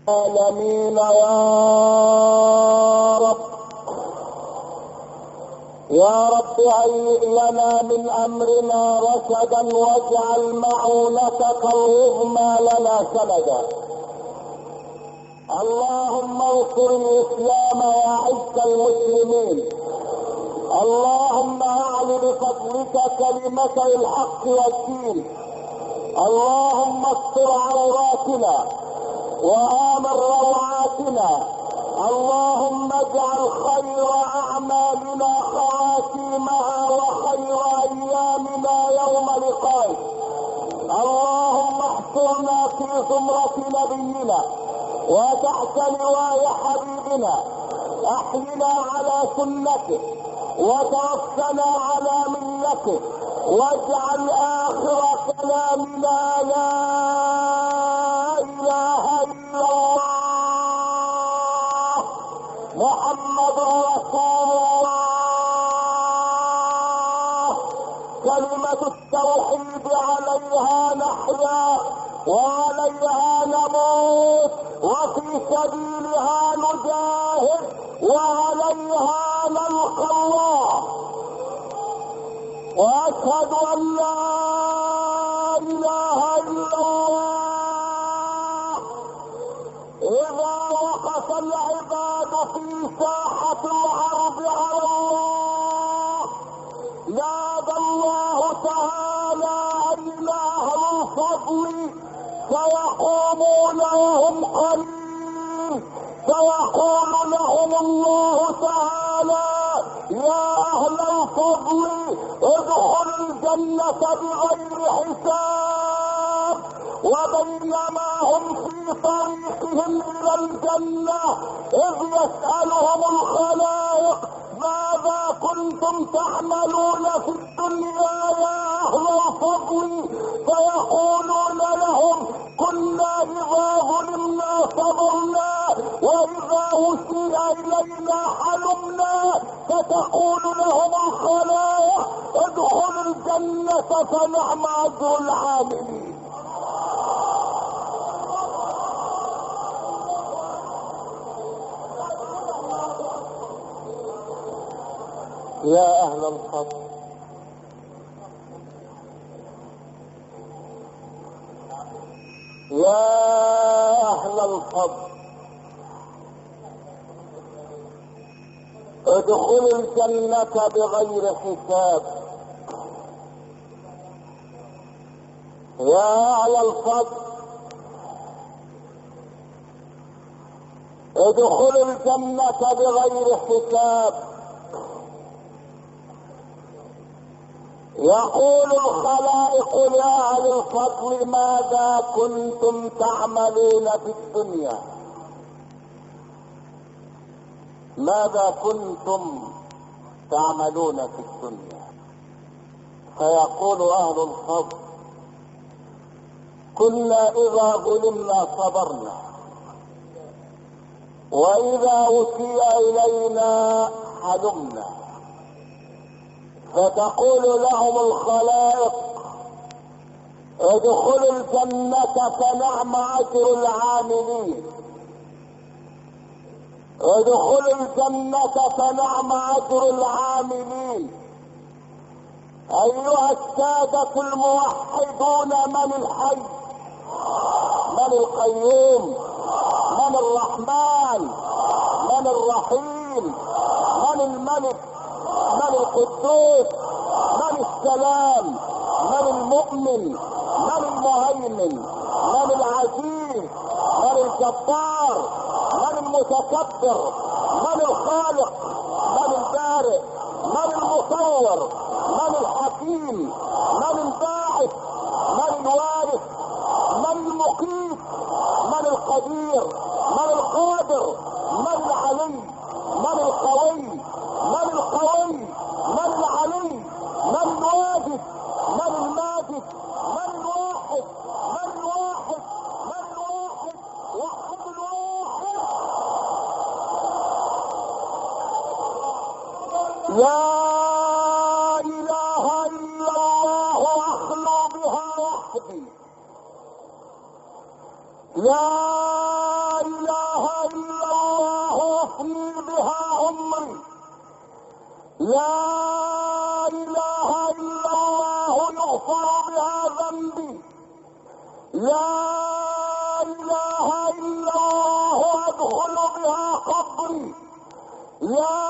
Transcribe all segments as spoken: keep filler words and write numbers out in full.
العالمين يا رب يا رب هيئ لنا من امرنا رشدا واجعل معونتك العظمى لنا سندا. اللهم انصر الاسلام واعز المسلمين. اللهم اعل بفضلك كلمتي الحق والدين. اللهم استر عوراتنا وآمن روعاتنا. اللهم اجعل خير اعمالنا خواتيمها وخير ايامنا يوم لقائك. اللهم احشرنا في زمرة نبينا وتحت لواء حبيبنا. احينا على سنته وتوفنا على ملته واجعل اخر كلامنا لا اله الا الله محمد رسول الله. كلمة التوحيد عليها نحيا وعليها نموت وفي سبيلها نجاهد وعليها نلقى الله. واشهد ان لا اله الا الله. اذا وقف العباد في ساحة العرض على الله نادى الله تعالى اين اهل الفضل فيقومون وهم قليل فيقول لهم الله تعالى يا اهل الفضل ادخلوا الجنة بغير حساب. وبينما هم في طريقهم الى الجنة اذ يسألهم الخلائق ماذا كنتم تعملون في الدنيا يا اهل الفضل فيقولون لهم كنا اذا ظلمنا صبرنا واذا اسيء الينا حلمنا. فتقول لهم الخلائق ادخلوا الجنة فنعم اجر العاملين. يا اهل الفضل يا اهل الفضل ادخلوا الجنة بغير حساب. يا اهل الفضل ادخلوا الجنة بغير حساب. يقول الخلائق لأهل الفضل ماذا كنتم تعملون في الدنيا؟ ماذا كنتم تعملون في الدنيا؟ فيقول أهل الفضل كنا إذا ظلمنا صبرنا وإذا أسيء إلينا حلمنا. فتقول لهم الخلائق ادخلوا الجنة فنعم اجر العاملين. ادخلوا الجنة فنعم اجر العاملين. ايها السادة الموحدون من الحي من القيوم من الرحمن من الرحيم من الملك من القدوس من السلام من المؤمن من المهيمن من العزيز من الجبار من المتكبر من الخالق من البارئ من المصور من الحكيم من الباعث من الوارث من المقيت من القدير من القادر من العلي من القوي من القوي من العلي من الواجد من الماجد من الواحد من الواحد من الواحد وحد الواحد. لا اله الا الله اخلو بها وحدي. لا لا اله الا الله يغفر بها ذنبي، لا اله الا الله ادخل بها قبري، لا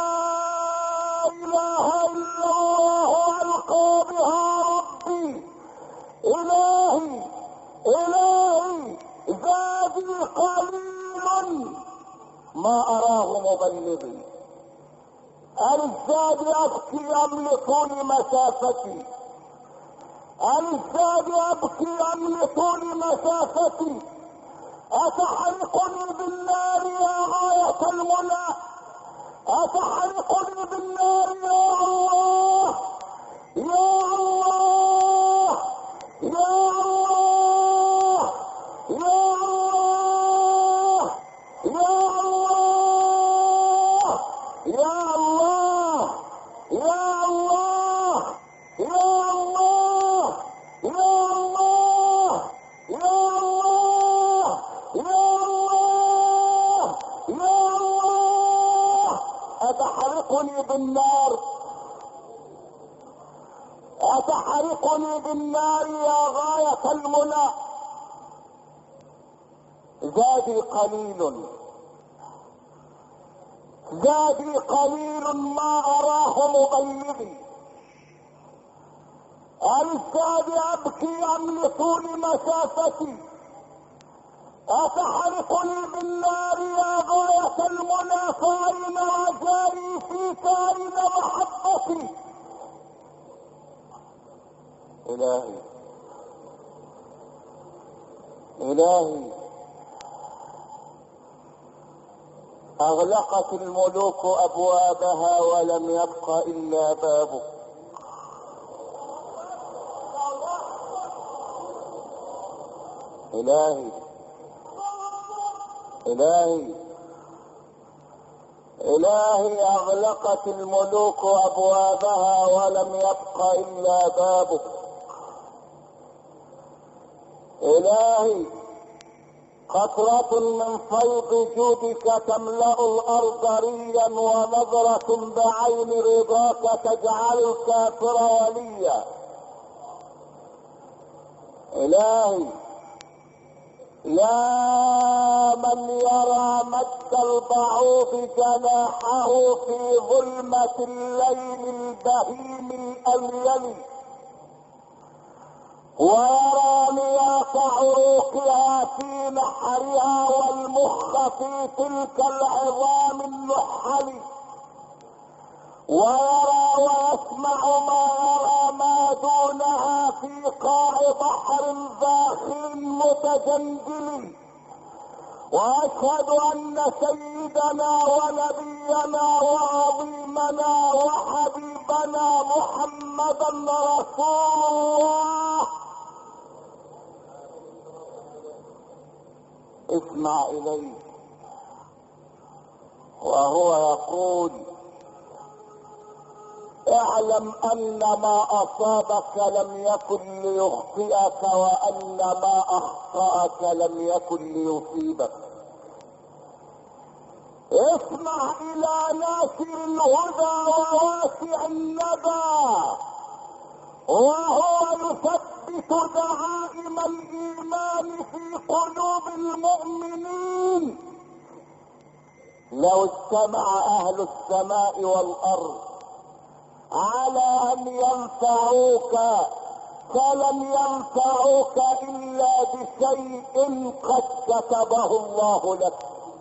اله الا الله القى بها ربي. الهي الهي زادي قليل ما اراه مبلغي، الزاد ابكي املطوني مسافتي، الزاد ابكي املطوني مسافتي، اتحرقني بالنار يا غاية المنى، اتحرقني بالنار يا الله يا الله يا الله يا الله يا الله يا الله يا الله يا الله يا الله يا الله يا الله يا الله أتحرقني بالنار، أتحرقني بالنار يا غاية المنى. زادي قليل زادي قليل ما أراه مبلغي، الزاد أبكي أملطوني مسافتي، أتحرقني بالنار يا غاية المنى. فأين رجائي فيك، أين محبتي؟ إلهي إلهي أغلقت الملوك أبوابها ولم يبق إلا بابك. إلهي إلهي إلهي أغلقت الملوك أبوابها ولم يبق إلا بابك. إلهي قطرة من فيض جودك تملأ الأرض ريا، ونظرة بعين رضاك تجعل الكافر وليا. إلهي يا من يرى مد البعوض جناحه في ظلمة الليل البهيم الأليل، ويرى مياه عروقها في نحرها والمخ في تلك العظام النحل، ويرى ويسمع ما يرى ما دونها في قاع بحر داخل متجندل. واشهد ان سيدنا ونبينا وعظيمنا وحبيبنا محمدا رسول الله. اسمع اليه وهو يقول: اعلم ان ما اصابك لم يكن ليخطئك، وان ما اخطأك لم يكن ليصيبك. اسمع الى ناشر الهدى وواسع الندى، وهو يثبت دعائم الايمان في قلوب المؤمنين. لو اجتمع اهل السماء والارض على ان ينفعوك فلم ينفعوك الا بشيء قد كتبه الله لك،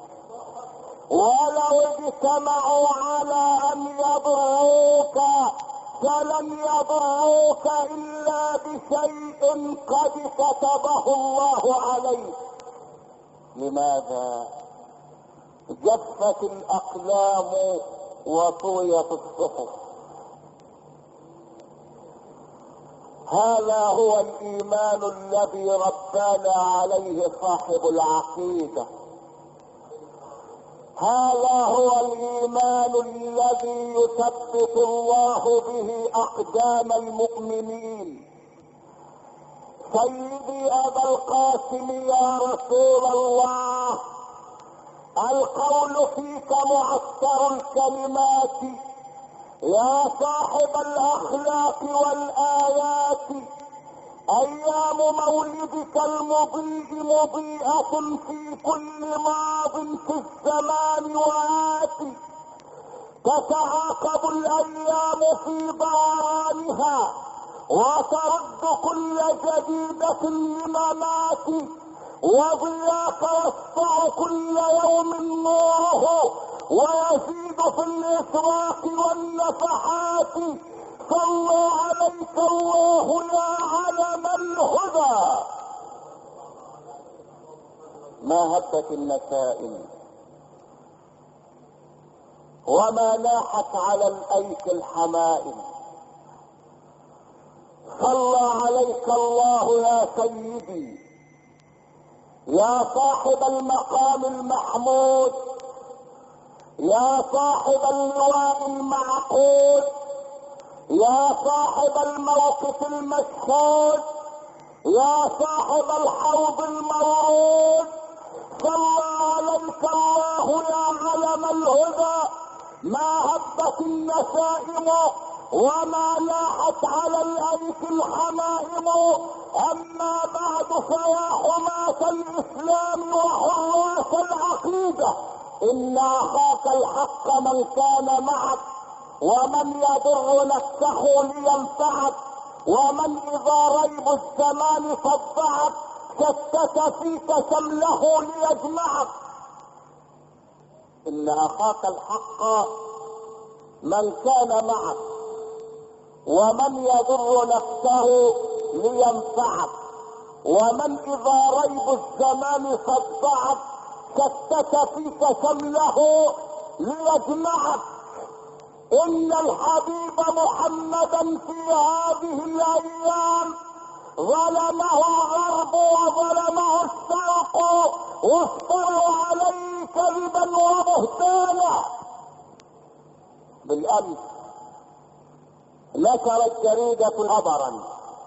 ولو اجتمعوا على ان يضروك فلم يضروك الا بشيء قد كتبه الله عليك. لماذا؟ جفت الاقلام وطويت الصحف. هذا هو الايمان الذي ربانا عليه صاحب العقيده، هذا هو الايمان الذي يثبت الله به اقدام المؤمنين. سيدي ابا القاسم يا رسول الله، القول فيك معسكر الكلمات، يا صاحب الاخلاق والايات، ايام مولدك المضيء مضيئة في كل ماض في الزمان وآتي، تتعاقب الايام في ضوانها وترد كل جديدة لممات، وضياك يسطع كل يوم نوره ويزيد في الاسراق والنفحات. صلى عليك الله يا علم الهدى. ما هبت النسائم وما لاحت على الايك الحمائم. صلى عليك الله يا سيدي يا صاحب المقام المحمود، يا صاحب اللواء المعقود، يا صاحب الموقف المشهود، يا صاحب الحوض المورود. صلى عليك الله يا علم الهدى. ما هبت النسائم وما لاحت على الايك الحمائم. اما بعد فيا حماة الاسلام وحراس العقيدة، ان اخاك الحق من كان معك، ومن يضر نفسه لينفعك، ومن اذا ريب الزمان صدعك شتت فيك شمله ليجمعك. ان اخاك الحق من كان معك، ومن يضر نفسه لينفعك، ومن اذا ريب الزمان صدعك شتت فيك شمله ليجمعك. ان الحبيب محمدا في هذه الايام ظلمه الغرب وظلمه الشرق، وافتروا عليه كذبا وبهتانا. بالامس نشرت جريدة خبرا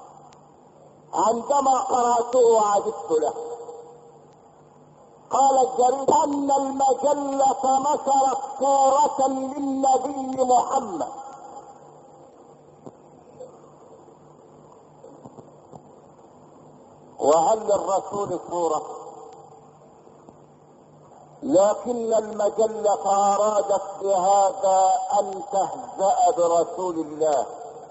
عندما قرأته عجبت له. قالت الجريدة ان المجلة نشرت صورة للنبي محمد، وهل للرسول صورة؟ لكن المجلة ارادت بهذا ان تهزأ برسول الله،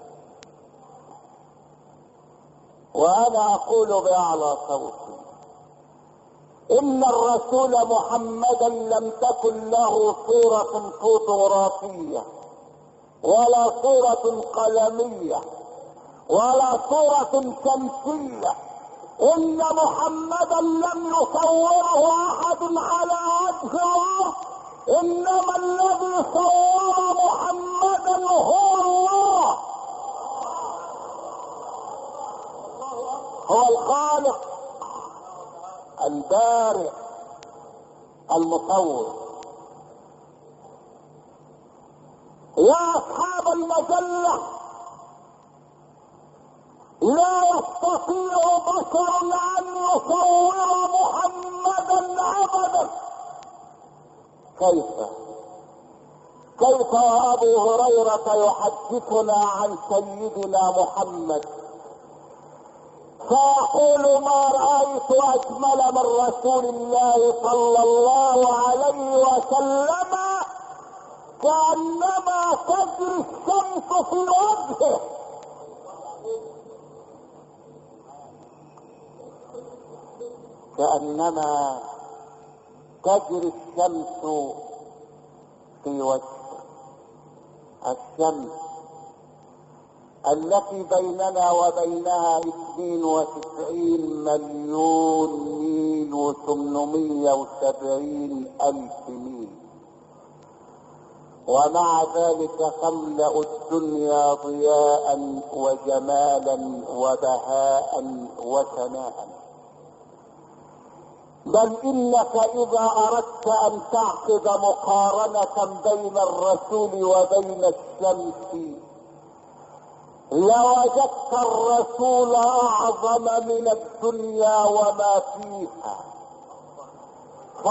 وانا اقول باعلى صوتي ان الرسول محمدا لم تكن له صورة فوتوغرافية ولا صورة قلمية ولا صورة شمسية. ان محمدا لم يصوره احد على وجه الارض، انما الذي صور محمدا هو الله، هو الخالق البارئ المصور. يا اصحاب المجلة، لا يستطيع بشر ان يصور محمدا ابدا. كيف كيف وابو هريرة يحدثنا عن سيدنا محمد فيقول ما رأيت اجمل من رسول الله صلى الله عليه وسلم، كأنما تجري الشمس في وجهه. كأنما تجري الشمس في وجهه. الشمس التي بيننا وبينها اثنين وتسعين مليون ميل وثمانمائة وسبعين الف ميل، ومع ذلك تملأ الدنيا ضياء وجمالا وبهاء وثناء. بل انك اذا اردت ان تعقد مقارنة بين الرسول وبين الشمس لوجدت الرسول اعظم من الدنيا وما فيها.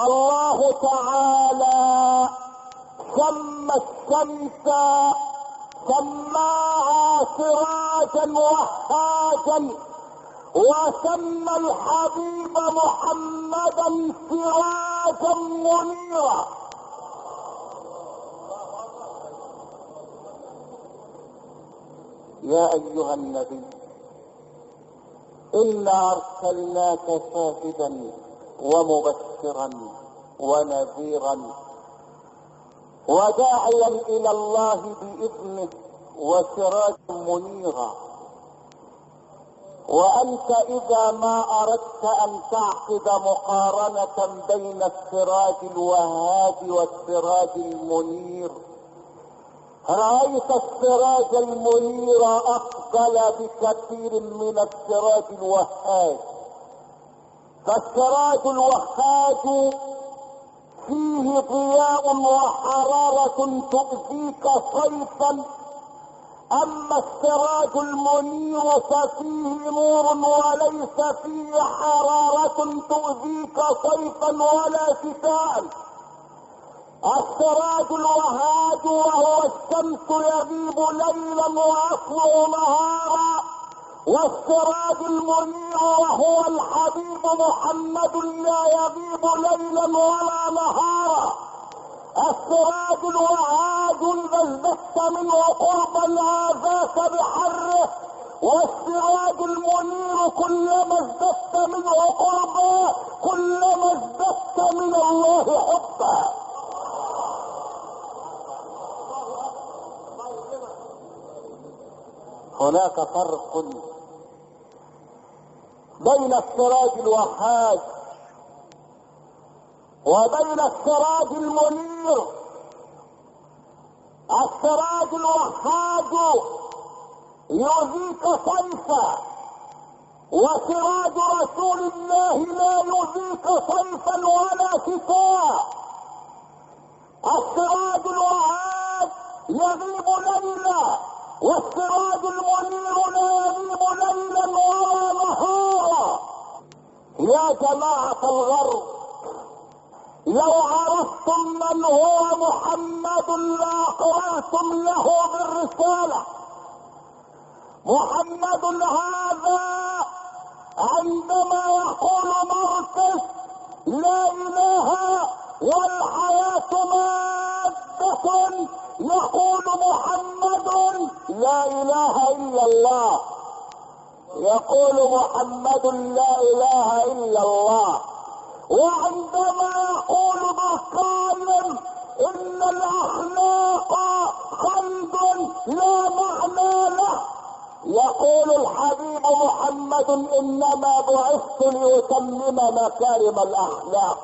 فالله تعالى سمى الشمس سماها سراجا وهاجا، وسمى الحبيب محمدا سراجا منيرا. يا ايها النبي انا ارسلناك شاهدا ومبشرا ونذيرا وداعيا الى الله باذنه وسراجا منيرا. وانت اذا ما اردت ان تعقد مقارنة بين السراج الوهاج والسراج المنير، رأيت السراج المنير افضل بكثير من السراج الوهاج. فالسراج الوهاج فيه ضياء وحرارة تؤذيك صيفا، اما السراج المنير ففيه نور وليس فيه حرارة تؤذيك صيفا ولا شتاء. السراج الوهاج وهو الشمس يغيب ليلا واصله نهارا، والسراج المنير وهو الحبيب محمد لا يغيب ليلا ولا نهارا. السراج الوهاج اذا ازددت منه قربا عافاك بحره، والسراج المنير كلما ازددت منه قربا كلما ازددت من الله حبا. هناك فرق بين السراج الوهاج وبين السراج المنير. السراج الوهاج يؤذيك صيفا، وسراج رسول الله لا يؤذيك صيفا ولا شتاء. السراج الوهاج يغيب ليلا، والسراج المنير لا يغيب ليلا ولا نهارا. يا جماعة الغرب، لو عرفتم من هو محمد لاقررتم له بالرسالة. محمد هذا عندما يقول مركز لا اله والحياة مادة، يقول محمد لا اله الا الله، يقول محمد لا اله الا الله. وعندما يقول بالقائم ان الاخلاق خلد لا معنى له، يقول الحبيب محمد انما بعثت ليتمم مكارم الاخلاق،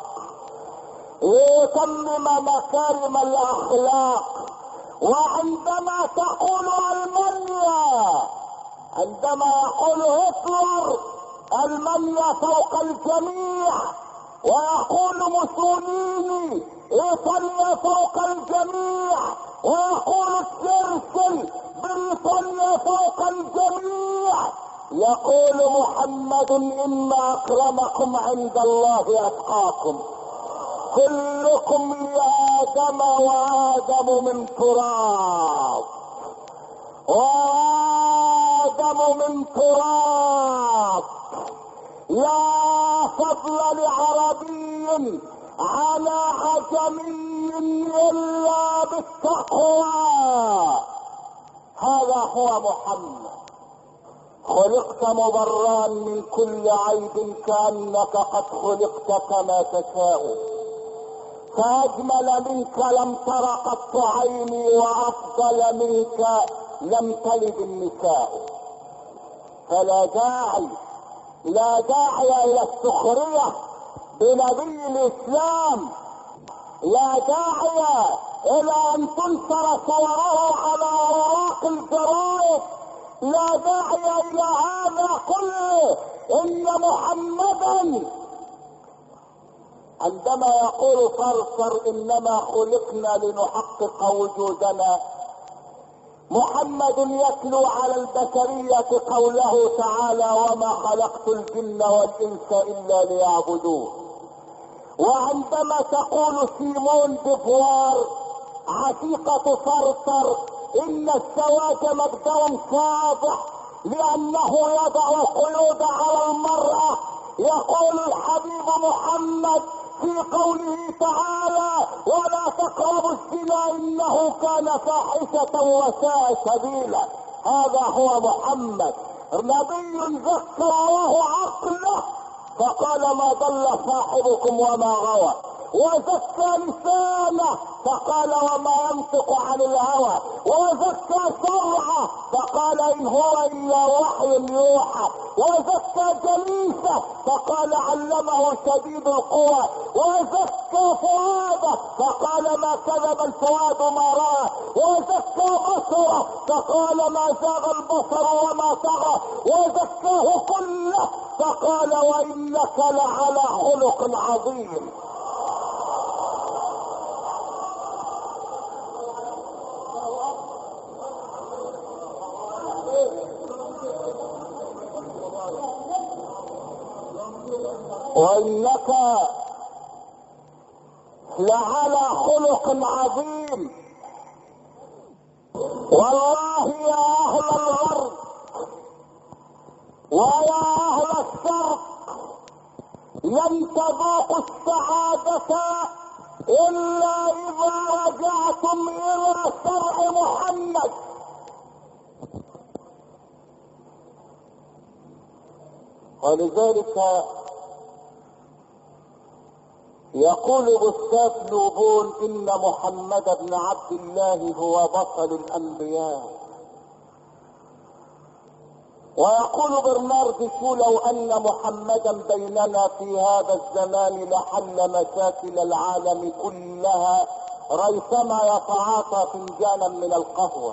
ليتمم مكارم الاخلاق. وعندما تقول المانيا، عندما يقول هتلر المانيا فوق الجميع، ويقول موسوليني ايطاليا فوق الجميع، ويقول تشرشل بريطانيا فوق الجميع، يقول محمد ان اكرمكم عند الله اتقاكم. كلكم لآدم وآدم من تراب، وآدم من تراب. لا فضل لعربي على عجمي إلا بالتقوى. هذا هو محمد. خلقت مبرا من كل عيب كأنك قد خلقت كما تشاء، فأجمل منك لم تر قط عيني، وأفضل منك لم تلد النساء. فلا داعي لا داعي إلى السخرية بنبي الإسلام، لا داعي إلى أن تنشر صوره على أوراق الجرائد، لا داعي إلى هذا كله. إن محمدا عندما يقول صرصر انما خلقنا لنحقق وجودنا، محمد يتلو على البشرية قوله تعالى وما خلقت الجن والانس الا ليعبدون. وعندما تقول سيمون ديفوار عشيقة صرصر ان الزواج مبدأ صادق لانه يضع قيود على المرأة. يقول الحبيب محمد في قوله تعالى ولا تقربوا الزنا انه كان فاحشة وساء سبيلا. هذا هو محمد، نبي زكى الله عقله فقال ما ضل صاحبكم وما غوى، وزكى لسانه فقال وما ينطق عن الهوى، وزكى شرعه فقال ان هو الا وحي يوحى، وزكى جليسه فقال علمه شديد القوى، وزكى فؤاده فقال ما كذب الفؤاد ما راى، وزكى بصره فقال ما زاغ البصر وما طغى، وزكاه كله فقال وانك لعلى خلق عظيم. وانك لعلى خلق عظيم. والله يا اهل الغرب ويا اهل الشرق لن تذوقوا السعادة الا اذا رجعتم الى شرع محمد. ولذلك يقول أستاذ لوبون إن محمد بن عبد الله هو بطل الأنبياء. ويقول برنارد شو لو أن محمدا بيننا في هذا الزمان لحل مشاكل العالم كلها ريثما يتعاطى فنجانا من القهوة.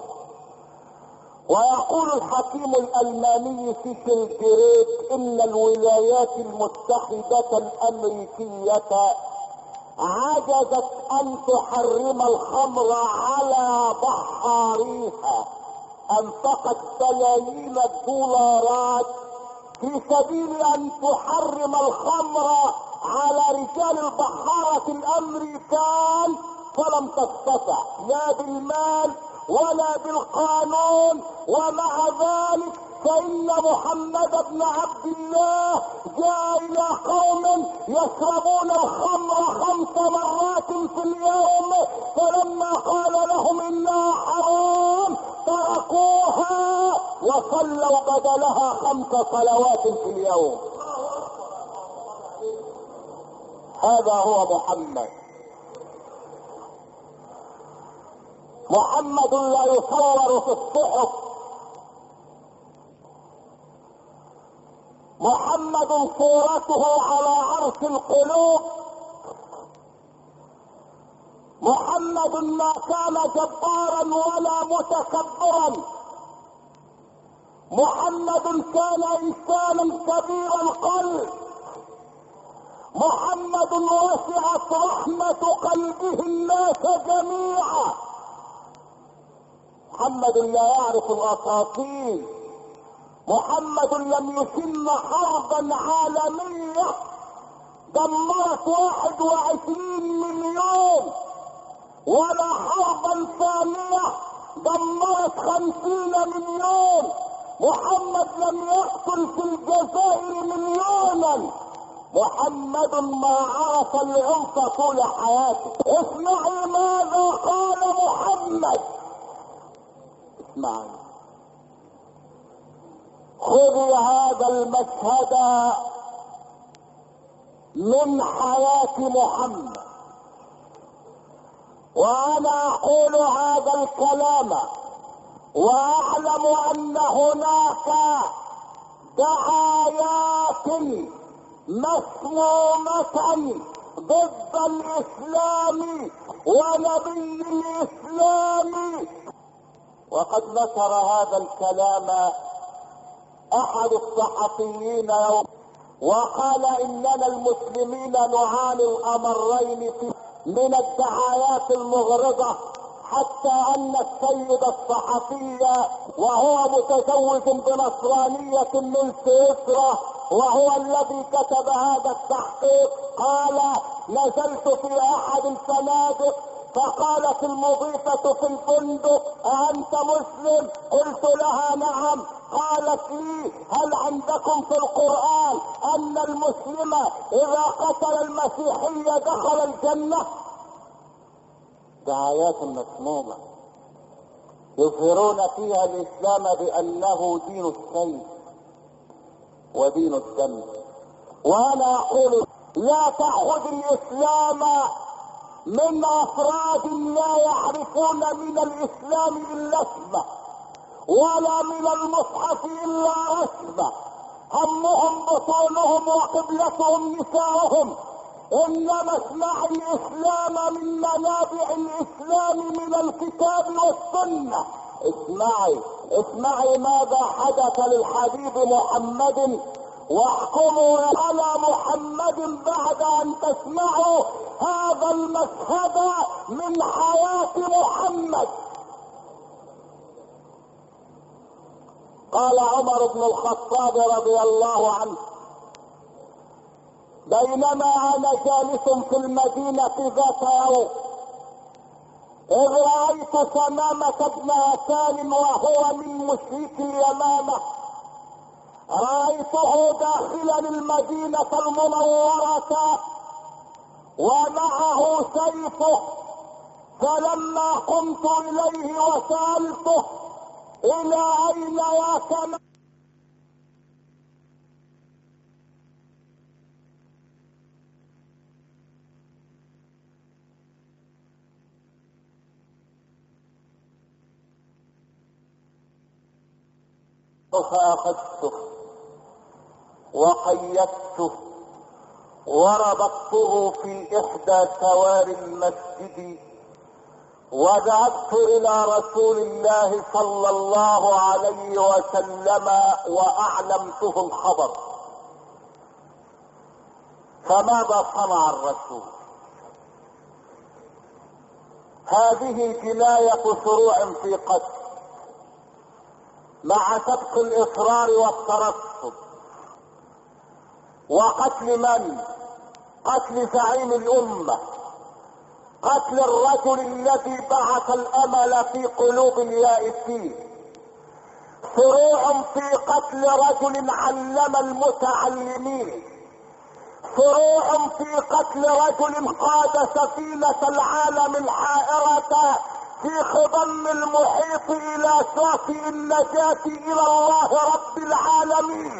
ويقول الحكيم الألماني سيسل جريك إن الولايات المتحدة الأمريكية عجزت أن تحرم الخمر على بحاريها، أنفقت بلايين الدولارات في سبيل أن تحرم الخمر على رجال البحارة الأمريكان، فلم تستطع لا بالمال ولا بالقانون. ومع ذلك فإن محمد بن عبد الله جاء إلى قوم يشربون الخمر خمس مرات في اليوم، فلما قال لهم إنها حرام تركوها وصلوا بدلها خمس صلوات في اليوم. هذا هو محمد. محمد لا يصور في الصحف، محمد صورته على عرش القلوب. محمد ما كان جبارا ولا متكبرا، محمد كان انسانا كبير القلب، محمد وسعت رحمة قلبه الناس جميعا. محمد لا يعرف الاساطير، محمد لم يسن حربا عالمية دمرت واحد وعشرين مليون، ولا حربا ثانية دمرت خمسين مليون. محمد لم يقتل في الجزائر مليونا. محمد ما عرف العنف طول حياته. اسمعي ماذا قال محمد، اسمعي. خذي هذا المشهد من حياة محمد، وانا اقول هذا الكلام واعلم ان هناك دعايات مسمومة ضد الاسلام ونبي الاسلام. وقد نشر هذا الكلام احد الصحفيين يوم وقال اننا المسلمين نعاني الامرين من الدعايات المغرضة، حتى ان السيد الصحفي وهو متزوج بنصرانية من سويسرا وهو الذي كتب هذا التحقيق قال نزلت في احد الفنادق فقالت المضيفة في الفندق: أأنت مسلم؟ قلت لها: نعم. قالت لي: هل عندكم في القرآن أن المسلم إذا قتل المسيحية دخل الجنة؟ دعايات مسمومة يظهرون فيها الإسلام بأنه دين السيف ودين الدم. وأنا أقول: لا تأخذ الإسلام من أفراد لا يعرفون من الإسلام إلا اسمه، ولا من المصحف إلا رسمه، همهم بطونهم وقبلتهم نساؤهم. إنما اسمع الإسلام من منابع الإسلام من الكتاب والسنة. اسمعي اسمعي ماذا حدث للحبيب محمد، واحكموا على محمد بعد ان تسمعوا هذا المشهد من حياة محمد. قال عمر بن الخطاب رضي الله عنه: بينما انا جالس في المدينة ذات يوم، اذ رأيت ثمامة بن عسال وهو من مشركي اليمامة. رأيته داخلا المدينة المنورة ومعه سيفه، فلما قمت إليه وسألته: إلى أين يا ثمامة؟ فأخذته وقيدته وربطته في إحدى سوار المسجد، وذهبت إلى رسول الله صلى الله عليه وسلم وأعلمته الخبر. فماذا صنع الرسول؟ هذه جناية شروع في قتل، مع سبق الإصرار والترصد. وقتل من؟ قتل زعيم الأمة، قتل الرجل الذي بعث الأمل في قلوب اليائسين، شروع في قتل رجل علم المتعلمين، شروع في قتل رجل قاد سفينة العالم الحائرة في خضم المحيط الى شاطئ النجاة الى الله رب العالمين.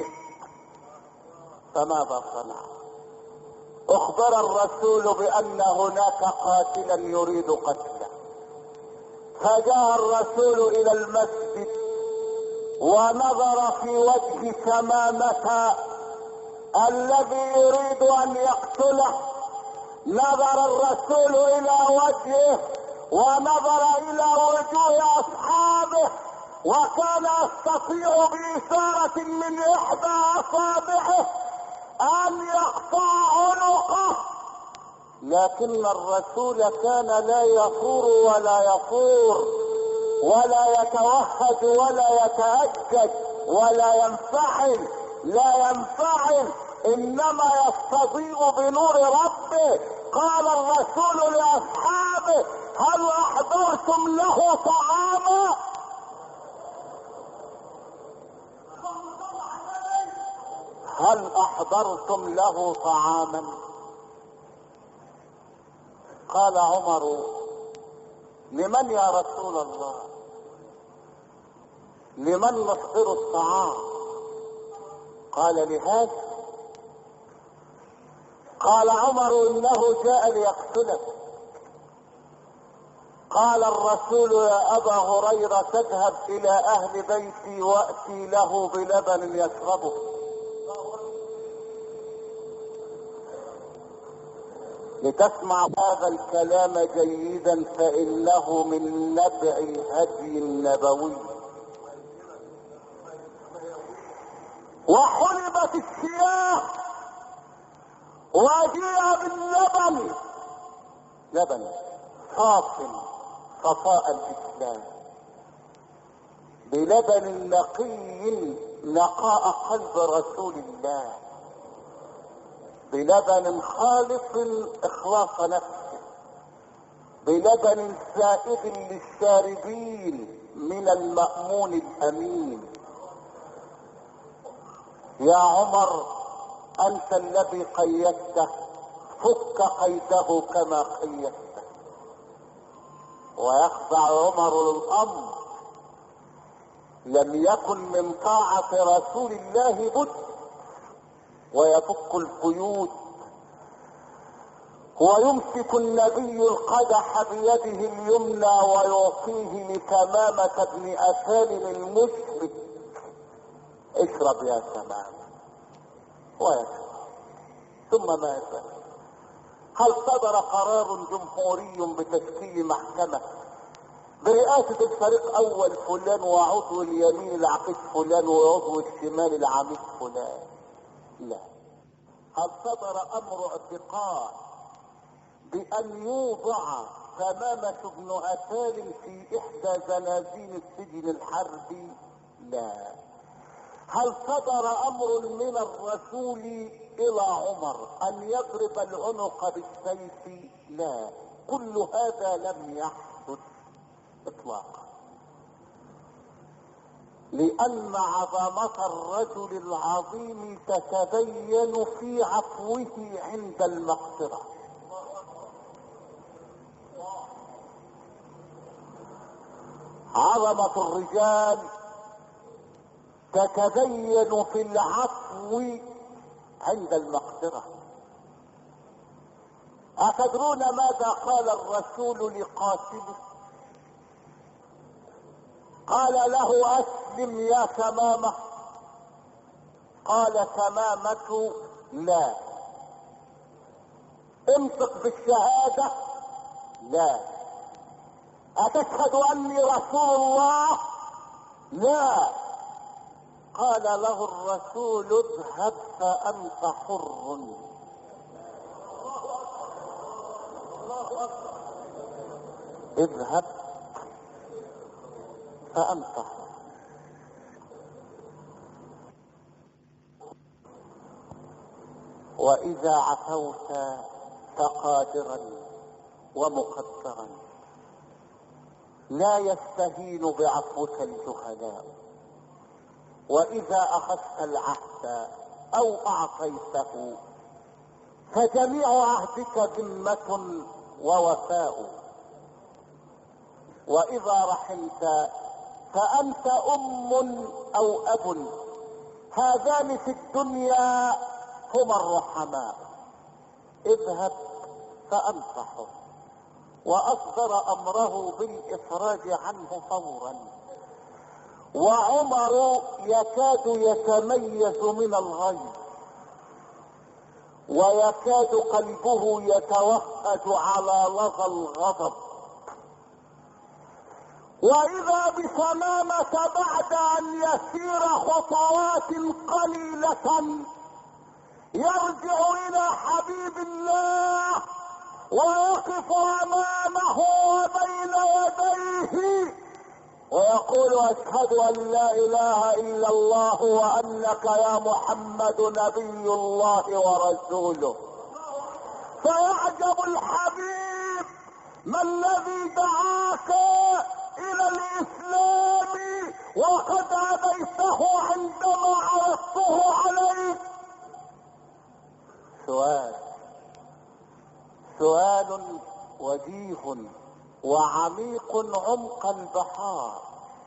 فماذا صنع؟ اخبر الرسول بان هناك قاتلا يريد قتله، فجاء الرسول الى المسجد ونظر في وجه ثمامة الذي يريد ان يقتله. نظر الرسول الى وجهه ونظر الى وجوه اصحابه، وكان يستطيع باشارة من احدى اصابعه ان يقطع عنقه، لكن الرسول كان لا يفور ولا يفور ولا يتوهج ولا يتأجج ولا ينفعل، لا ينفعل، انما يستضيء بنور ربه. قال الرسول لاصحابه: هل احضرتم له طعاما؟ هل احضرتم له طعاما؟ قال عمر: لمن يا رسول الله؟ لمن نحضر الطعام؟ قال: لهذا. قال عمر: انه جاء ليقتلك. قال الرسول: يا ابا هريرة، تذهب الى اهل بيتي واتي له بلبن يشربه. لتسمع هذا الكلام جيدا، فانه من نبع الهدي النبوي. وحلبت الشياه وجيء باللبن، لبن صاف صفاء الاسلام، بلبن نقي نقاء قلب رسول الله، بلبن خالص اخلاص نفسه، بلبن سائغ للشاربين من المأمون الأمين. يا عمر أنت الذي قيدته، فك قيده كما قيدته. ويخضع عمر للأمر، لم يكن من طاعة رسول الله بد، ويفك القيود ويمسك النبي القدح بيده اليمنى ويعطيه لتمامة بن أسالم المشرك: اشرب يا تمامة. ويشرب. ثم ماذا؟ هل صدر قرار جمهوري بتشكيل محكمة برئاسة الفريق اول فلان وعضو اليمين العقيد فلان وعضو الشمال العميد فلان؟ لا. هل صدر امر اعتقال بان يوضع تمامة بن أسالم في احدى زنازين السجن الحربي؟ لا. هل صدر امر من الرسول الى عمر ان يضرب العنق بالسيف؟ لا. كل هذا لم يحدث اطلاقا، لان عظمة الرجل العظيم تتبين في عفوه عند المغفرة. عظمة الرجال تتبين في العفو عند المغفرة. أتدرون ماذا قال الرسول لقاتله؟ قال له: أسلم يا تمامة. قال تمامة: لا. انطق بالشهادة؟ لا. أتشهد أني رسول الله؟ لا. قال له الرسول: اذهب فأنت حر. اذهب فأنت حر. وإذا عفوت فقادرا ومقدرا لا يستهين بعفوك الجهلاء. وإذا أخذت العهد أو أعطيته فجميع عهدك ذمة ووفاء. وإذا رحمت فأنت أم أو أب، هذان في الدنيا هما الرحماء. اذهب فأنت حر. وأصدر أمره بالإفراج عنه فورا. وعمر يكاد يتميز من الغيظ، ويكاد قلبه يتوهج على لظى الغضب. وإذا بتمامة بعد أن يسير خطوات قليلة يرجع إلى حبيب الله ويقف أمامه وبين يديه ويقول: أشهد أن لا إله إلا الله وأنك يا محمد نبي الله ورسوله. فيعجب الحبيب: ما الذي دعاك إلى الإسلام وقد أبيته عندما عرضته عليك؟ سؤال سؤال وجيه وعميق عمق البحار.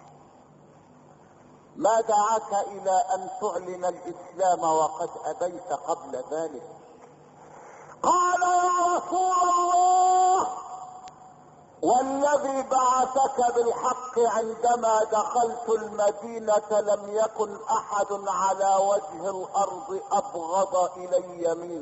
ما دعاك إلى أن تعلن الإسلام وقد أبيت قبل ذلك؟ قال: يا رسول الله، والذي بعثك بالحق عندما دخلت المدينة لم يكن أحد على وجه الأرض أبغض إلي منك.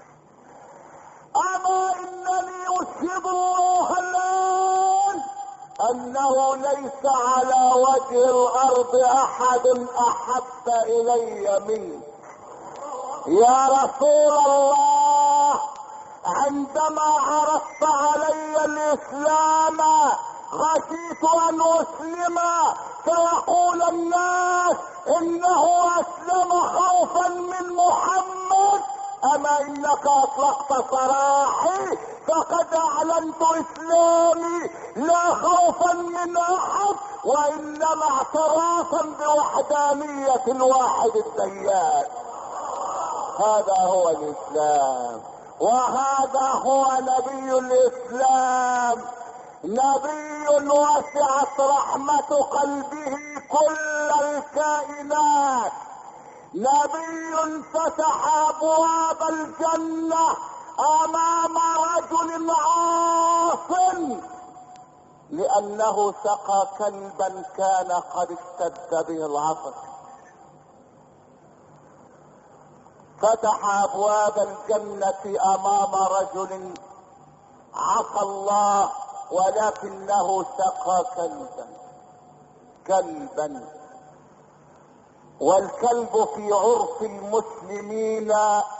أما إنني أشهد الله الآن أنه ليس على وجه الأرض أحد أحب إلي منك. يا رسول الله، عندما عرضت علي الإسلام خشيت أن أسلم فيقول الناس إنه أسلم خوفا من محمد. أما إنك أطلقت سراحي فقد أعلم اعلنت اسلامي لا خوفا من احد، وانما اعترافا بوحدانية الواحد الديان. هذا هو الاسلام، وهذا هو نبي الاسلام، نبي وسعت رحمة قلبه كل الكائنات، نبي فتح ابواب الجنة امام رجل عاص لانه سقى كلبا كان قد اشتد به العطش. فتح ابواب الجنة امام رجل عصى الله ولكنه سقى كلبا كلبا والكلب في عرف المسلمين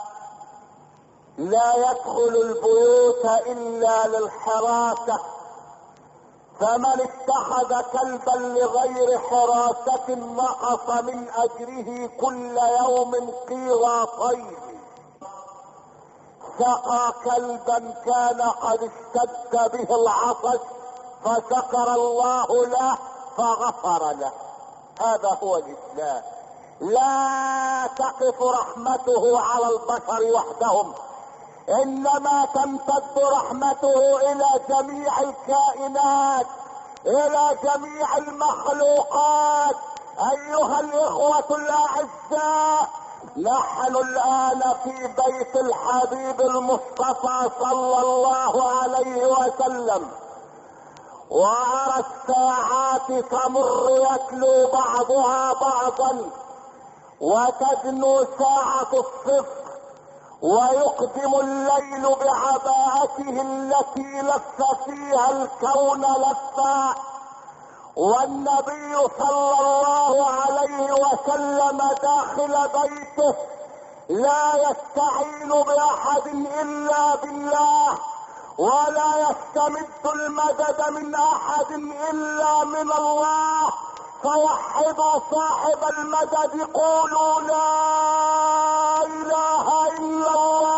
لا يدخل البيوت الا للحراسة، فمن اتخذ كلبا لغير حراسة نقص من اجره كل يوم قيراطين. سقى كلبا كان قد اشتد به العطش فشكر الله له فغفر له. هذا هو الاسلام. لا تقف رحمته على البشر وحدهم، انما تمتد رحمته الى جميع الكائنات، الى جميع المخلوقات. ايها الاخوة الاعزاء، نحن الان في بيت الحبيب المصطفى صلى الله عليه وسلم، وارى الساعات تمر يتلو بعضها بعضا، وتدنو ساعة الصفر، ويقدم الليل بعباءته التي لف فيها الكون لفا، والنبي صلى الله عليه وسلم داخل بيته لا يستعين باحد الا بالله، ولا يستمد المدد من احد الا من الله. فوحدوا صاحب المدد، قولوا لا اله الا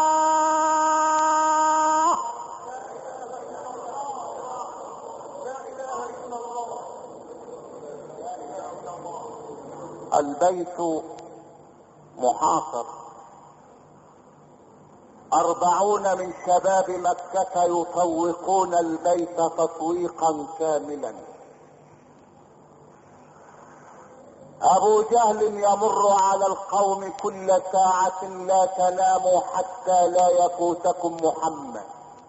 الله. البيت محاصر، أربعون من شباب مكة يطوقون البيت تطويقا كاملا. أبو جهل يمر على القوم كل ساعة: لا تناموا حتى لا يفوتكم محمد.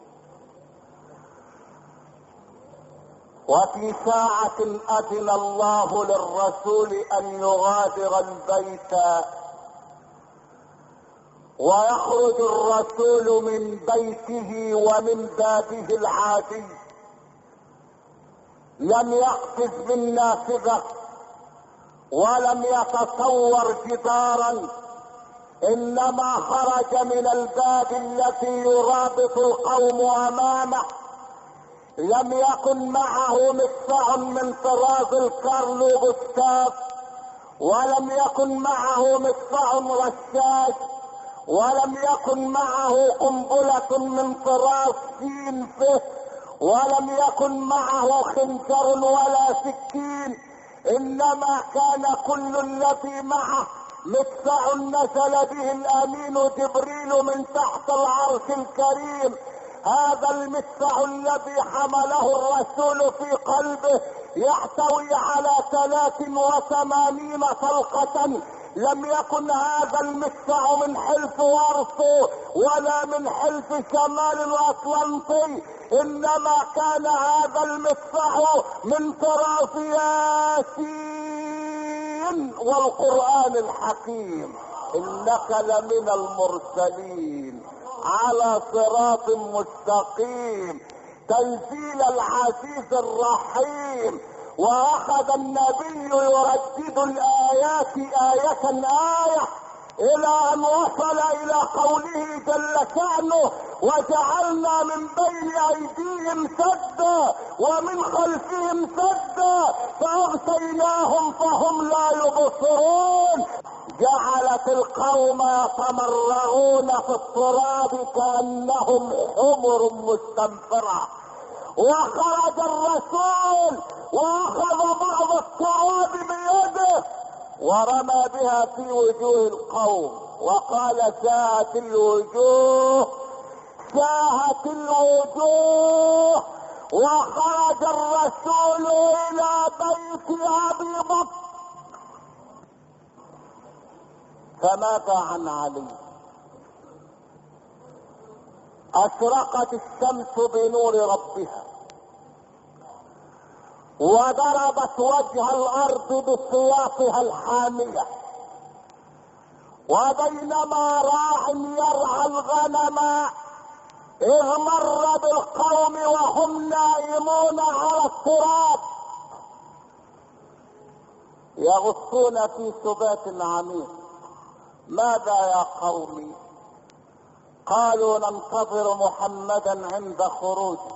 وفي ساعة أذن الله للرسول أن يغادر البيت، ويخرج الرسول من بيته ومن بابه العادي، لم يقفز بالنافذة ولم يتصور جدارا، انما خرج من الباب الذي يرابط القوم امامه. لم يكن معه مدفع من طراز الكارلو بوستاف، ولم يكن معه مدفع رشاش، ولم يكن معه قنبلة من طراز سينفه، ولم يكن معه خنجر ولا سكين، انما كان كل الذي معه مدفع نزل به الامين جبريل من تحت العرش الكريم. هذا المدفع الذي حمله الرسول في قلبه يحتوي على ثلاث وثمانين طلقة. لم يكن هذا المدفع من حلف وارسو ولا من حلف شمال الاطلنطي، انما كان هذا المدفع من طراز ياسين والقرآن الحكيم. انك لمن المرسلين على صراط مستقيم، تنزيل العزيز الرحيم. واخذ النبي يردد الايات آية آية الى ان وصل الى قوله جل شأنه: وجعلنا من بين ايديهم سدا ومن خلفهم سدا فاغشيناهم فهم لا يبصرون. جعلت القوم يتمرغون في التراب كأنهم حمر مستنفرة، وخرج الرسول واخذ بعض التراب بيده ورمى بها في وجوه القوم وقال ساءت الوجوه ساءت الوجوه. وخرج الرسول الى بيت ابي بكر. فماذا عن علي؟ اشرقت الشمس بنور ربها وضربت وجه الارض بسياطها الحامية، وبينما راع يرعى الغنم اذ مر بالقوم وهم نائمون على التراب يغصون في سبات عميق. ماذا يا قومي؟ قالوا ننتظر محمدا عند خروجه.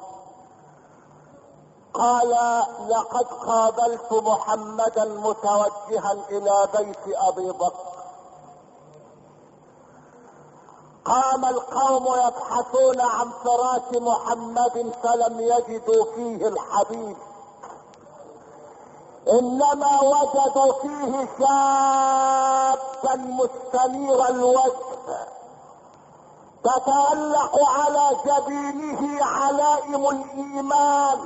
قال لقد قابلت محمدا متوجها الى بيت ابي بكر. قام القوم يبحثون عن فراش محمد فلم يجدوا فيه الحبيب، انما وجدوا فيه شابا مستنير الوجه تتألق على جبينه علائم الايمان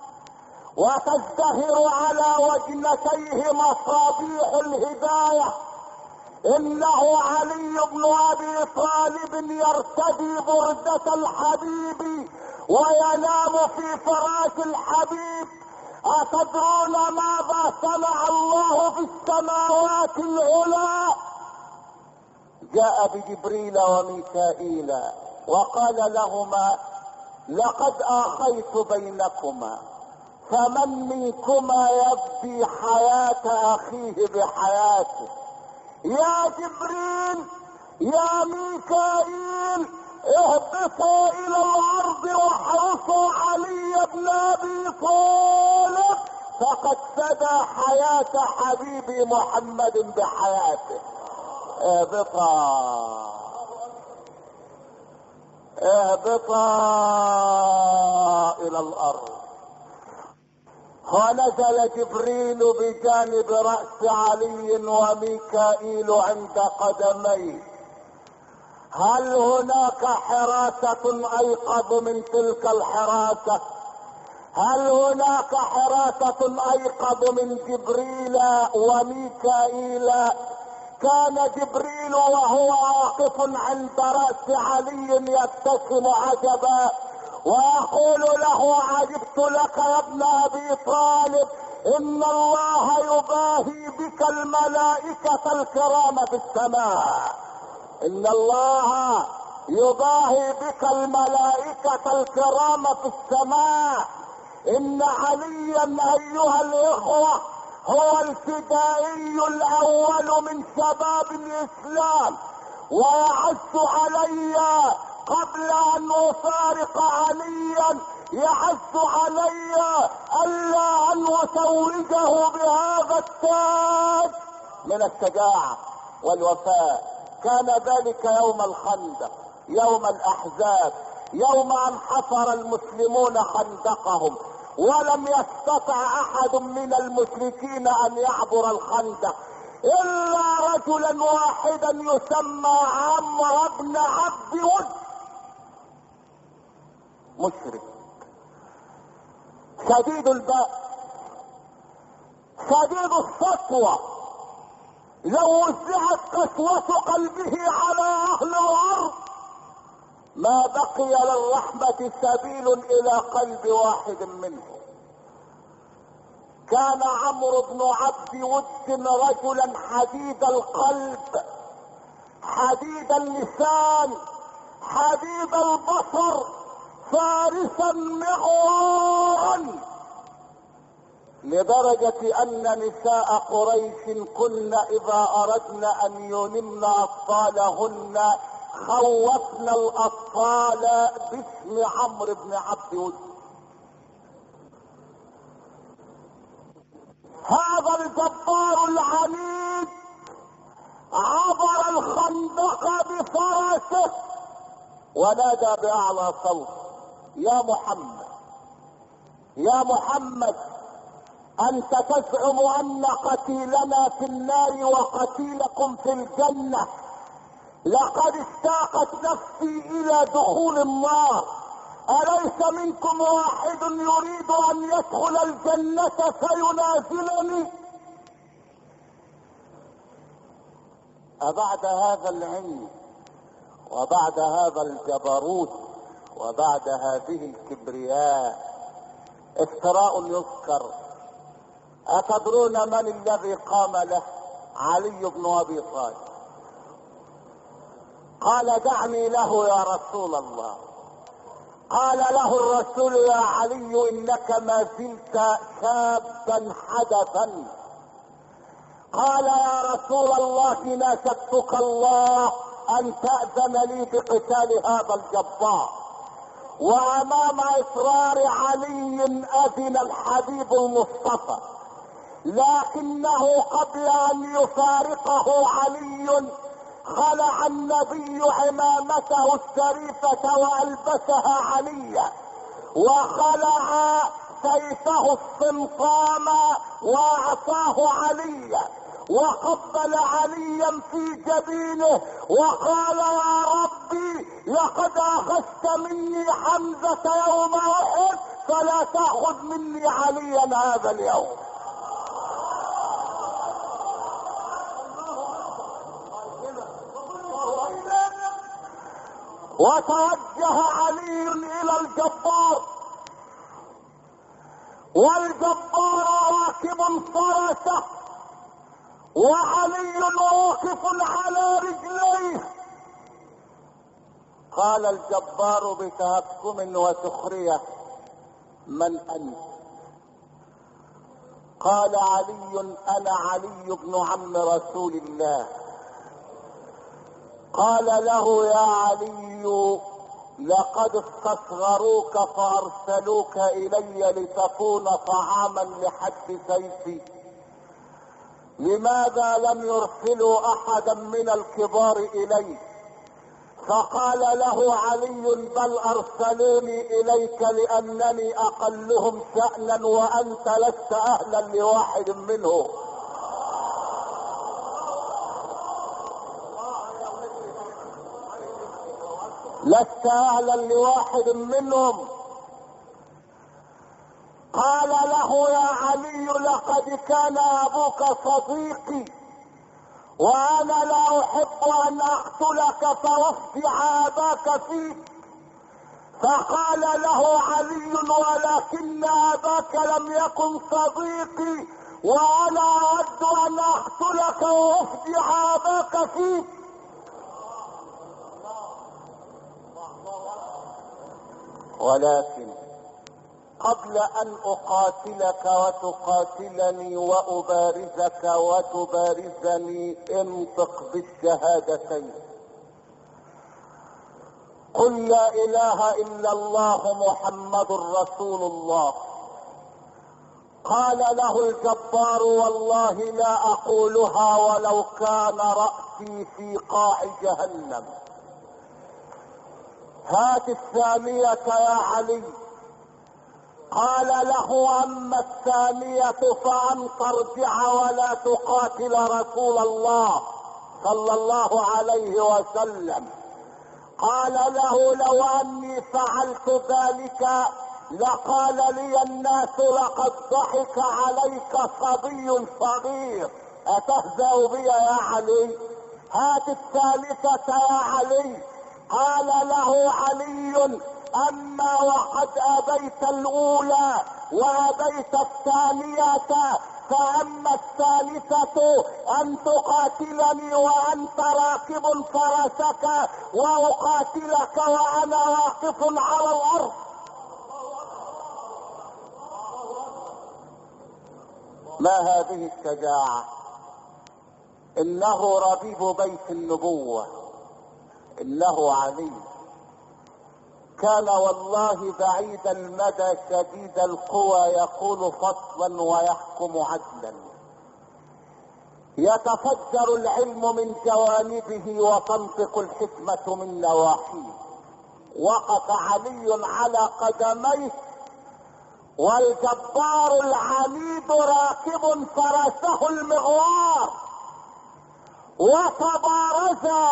وتزدهر على وجنتيه مصابيح الهداية. انه علي بن ابي طالب يرتدي بردة الحبيب وينام في فراش الحبيب. اتدرون ماذا صنع الله في السماوات العلى؟ جاء بجبريل وميكائيل وقال لهما لقد آخيت بينكما، فمن منكما يفدي حياة اخيه بحياته؟ يا جبريل يا ميكائيل اهبطوا الى الارض واحرسوا علي بن ابي طالب فقد فدى حياة حبيبي محمد بحياته. اهبطا اهبطا الى الارض. ونزل جبريل بجانب رأس علي وميكائيل عند قدميه. هل هناك حراسة ايقظ من تلك الحراسة؟ هل هناك حراسة ايقظ من جبريل وميكائيل؟ كان جبريل وهو واقف عند رأس علي يبتسم عجبا ويقول له عجبت لك يا ابن ابي طالب، ان الله يباهي بك الملائكة الكرام في السماء. ان الله يباهي بك الملائكة الكرام في السماء. ان عليا ايها الاخوة هو الفدائي الاول من شباب الاسلام، ويعز علي قبل ان افارق عليا يعز علي الا ان اتوجه بهذا التاج من الشجاعة والوفاء. كان ذلك يوم الخندق، يوم الاحزاب، يوم ان حفر المسلمون خندقهم ولم يستطع احد من المشركين ان يعبر الخندق الا رجلا واحدا يسمى عمرو بن عبد ود، مشرك شديد البأس شديد السطوة، لو وزعت قسوة قلبه على اهل الارض ما بقي للرحمة سبيل الى قلب واحد منهم. كان عمرو بن عبد ود رجلا حديد القلب حديد اللسان حديد البصر فارسا مغوارا، لدرجة ان نساء قريش كن اذا اردن ان ينمن اطفالهن خوفن الاطفال باسم عمرو بن عبد ود. هذا الجبار العنيد عبر الخندق بفرسه ونادى باعلى صوت: يا محمد يا محمد، انت تزعم ان قتيلنا في النار وقتيلكم في الجنة، لقد اشتاقت نفسي الى دخول النار، اليس منكم واحد يريد ان يدخل الجنة فينازلني؟ أبعد هذا العلم وبعد هذا الجبروت وبعد هذه الكبرياء افتراء يذكر؟ أتدرون من الذي قام له؟ علي بن أبي طالب. قال: دعني له يا رسول الله. قال له الرسول: يا علي، إنك ما زلت شابا حدثا. قال: يا رسول الله، ناشدتك الله ان تأذن لي بقتال هذا الجبار. وامام اصرار علي اذن الحبيب المصطفى، لكنه قبل ان يفارقه علي خلع النبي عمامته الشريفة والبسها عليا، وخلع سيفه الصمصام واعطاه عليا، وقبل عليا في جبينه وقال: يا ربي، لقد اخذت مني حمزة يوم احد، فلا تاخذ مني عليا هذا اليوم. وتوجه علي الى الجبار، والجبار راكب فرسه وعلي واقف على رجليه. قال الجبار بتهكم وسخرية: من انت؟ قال علي: انا علي بن عم رسول الله. قال له: يا علي، لقد استصغروك فارسلوك الي لتكون طعاما لحد سيفي، لماذا لم يرسلوا احدا من الكبار الي؟ فقال له علي: بل ارسلوني اليك لانني اقلهم شأنا وانت لست اهلا لواحد منهم. لست اهلا لواحد منهم. قال له: يا علي، لقد كان ابوك صديقي، وانا لا احب ان اقتلك فوفي اباك فيك. فقال له علي: ولكن اباك لم يكن صديقي، وانا اود ان اقتلك وافدي اباك فيك. ولكن قبل ان اقاتلك وتقاتلني وابارزك وتبارزني، انطق بالشهادتين: قل لا اله الا الله محمد رسول الله. قال له الجبار: والله لا اقولها ولو كان رأسي في قاع جهنم. هات الثانية يا علي. قال له: اما الثانية فان ترجع ولا تقاتل رسول الله صلى الله عليه وسلم. قال له: لو اني فعلت ذلك لقال لي الناس: لقد ضحك عليك صبي صغير، اتهزأ بي يا علي؟ هات الثالثة يا علي. قال له علي: اما وقد ابيت الاولى وابيت الثانية، فاما الثالثة ان تقاتلني وانت راكب فرسك واقاتلك وانا واقف على الارض. ما هذه الشجاعة؟ انه ربيب بيت النبوة، انه علي. كان والله بعيد المدى شديد القوى، يقول فصلا ويحكم عدلا. يتفجر العلم من جوانبه وتنطق الحكمة من نواحيه. وقف علي على قدميه والجبار العنيد راكب فرسه المغوار، وتبارزا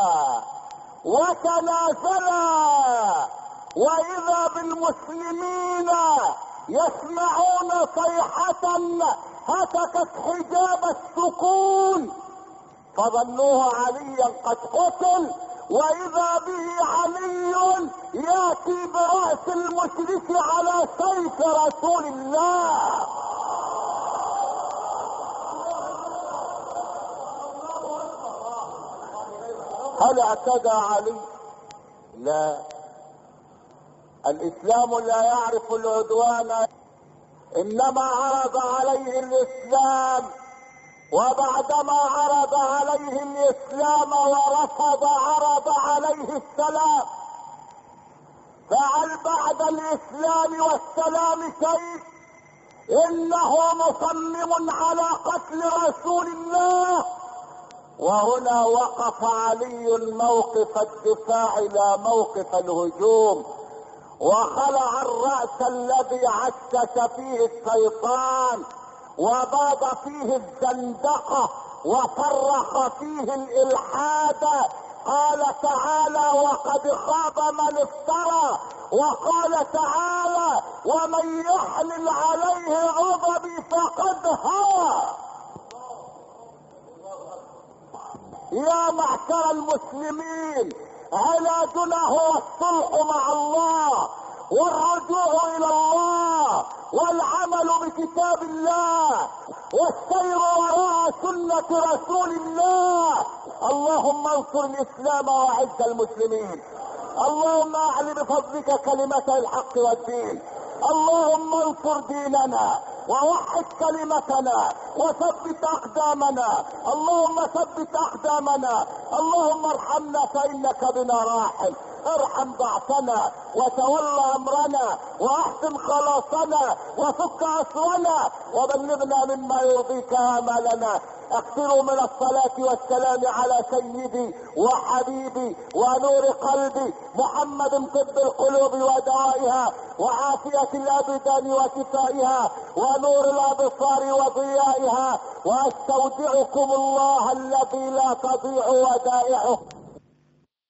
وتنازلا، واذا بالمسلمين يسمعون صيحة هتكت حجاب السكون، فظنوه عليا قد قتل، واذا به علي ياتي برأس المشرك على سيف رسول الله. هل اعتدى علي؟ لا، الاسلام لا يعرف العدوان، انما عرض عليه الاسلام، وبعدما عرض عليه الاسلام ورفض عرض عليه السلام. فهل بعد الاسلام والسلام شيء؟ انه مصمم على قتل رسول الله. وهنا وقف علي موقف الدفاع لا موقف الهجوم، وخلع الرأس الذي عشش فيه الشيطان وباض فيه الزندقة وصرخ فيه الإلحاد. قال تعالى: وقد خاب من افترى. وقال تعالى: ومن يحلل عليه غضبي فقد هوى. يا معشر المسلمين، علاجنا هو الصلح مع الله والرجوع الى الله والعمل بكتاب الله والسير وراء سنة رسول الله. اللهم انصر الاسلام واعز المسلمين. اللهم اعل بفضلك كلمة الحق والدين. اللهم انصر ديننا ووحد كلمتنا وثبت اقدامنا. اللهم ثبت اقدامنا. اللهم ارحمنا فانك بنا راحم. ارحم ضعفنا وتولى امرنا واحسن خلاصنا وفك اسرنا وبلغنا مما يرضيك امالنا. اكثروا من الصلاة والسلام على سيدي وحبيبي ونور قلبي محمد، طب القلوب ودوائها وعافية الابدان وشفائها ونور الابصار وضيائها. واستودعكم الله الذي لا تضيع ودائعه.